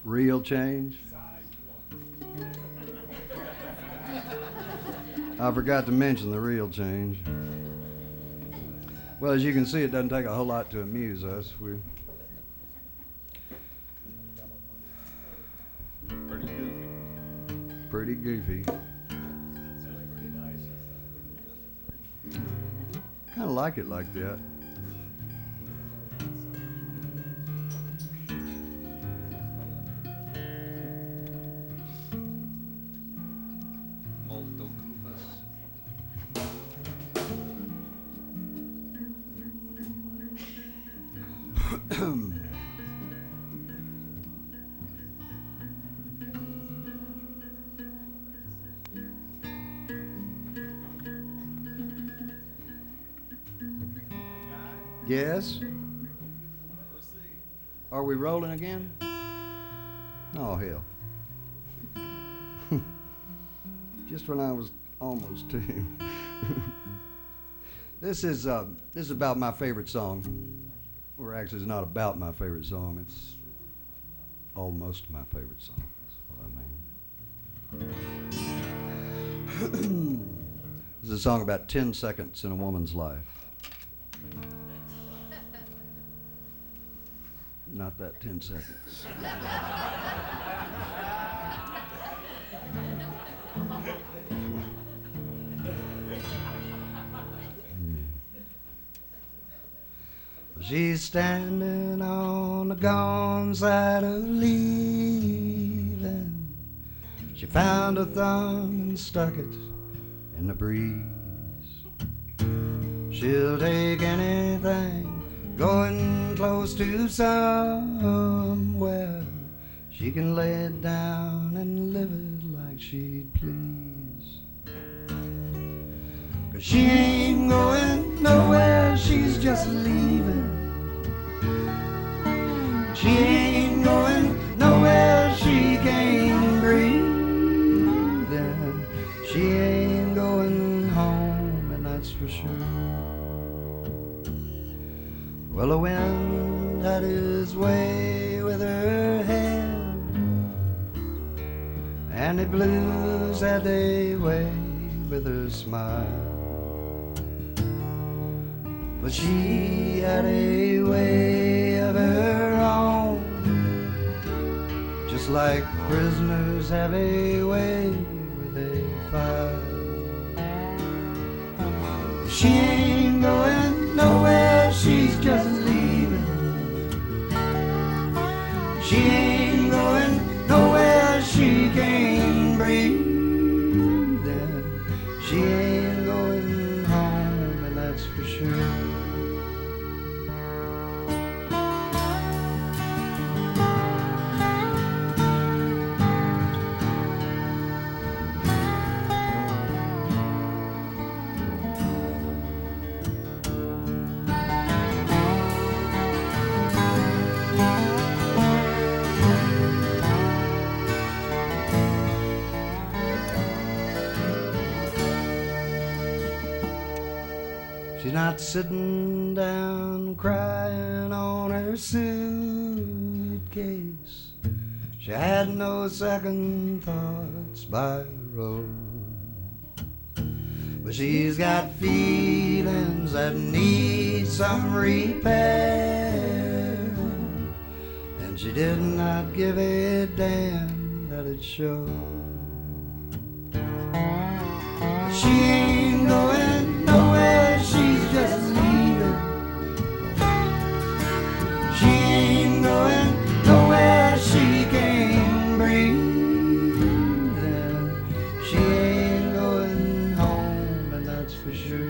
Real change. I forgot to mention the real change. Well, as you can see, it doesn't take a whole lot to amuse us. We're Pretty goofy. pretty goofy. Kind of like it like that. Molto goofus. Yes? Are we rolling again? Oh, hell. Just when I was almost to him. This is about my favorite song. Or actually, it's not about my favorite song. It's almost my favorite song. That's what I mean. This is a song about 10 seconds in a woman's life. Not that 10 seconds. She's standing on the gone side of leaving. She found a thumb and stuck it in the breeze. She'll take anything, going close to somewhere. She can lay it down and live it like she'd please. 'Cause she ain't going nowhere, she's just leaving. She ain't going nowhere, she can't breathe. And she ain't going home, and that's for sure. Well, the wind had his way with her hair, and the blues had their way with her smile. But she had a way of her own, just like prisoners have a way with a fire. She ain't going nowhere, she's just leaving. She ain't going nowhere, she can't breathe. And she ain't going home, and that's for sure. She's not sitting down crying on her suitcase. She had no second thoughts by the road. But she's got feelings that need some repair, and she did not give a damn that it showed. She ain't going nowhere, she's just leaving. She ain't going nowhere, she can't breathe. And she ain't going home, and that's for sure.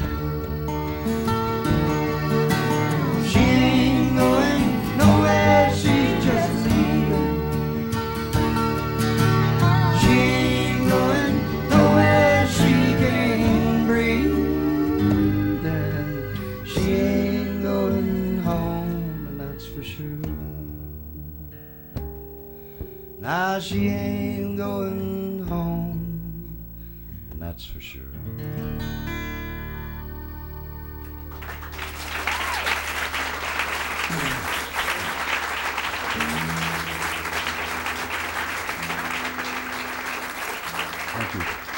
She ain't going nowhere, she's just leaving. She ain't going nowhere, she can't breathe. And she ain't going home, and that's for sure. Now she ain't going home, and that's for sure. Thank you.